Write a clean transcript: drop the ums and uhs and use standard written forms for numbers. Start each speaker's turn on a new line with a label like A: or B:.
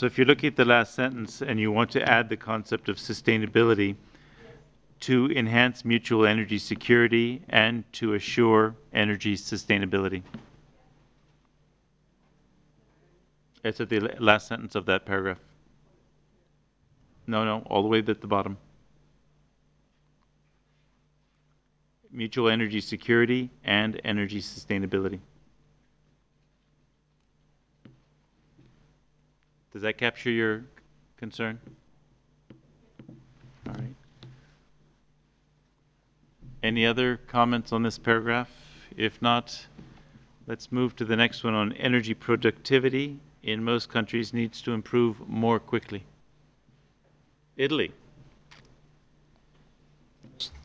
A: So if you're looking at the last sentence and you want to add the concept of sustainability, to enhance mutual energy security and to assure energy sustainability. It's at the last sentence of that paragraph. No, all the way at the bottom. Mutual energy security and energy sustainability. Does that capture your concern? All right. Any other comments on this paragraph? If not, let's move to the next one on energy productivity in most countries needs to improve more quickly. Italy.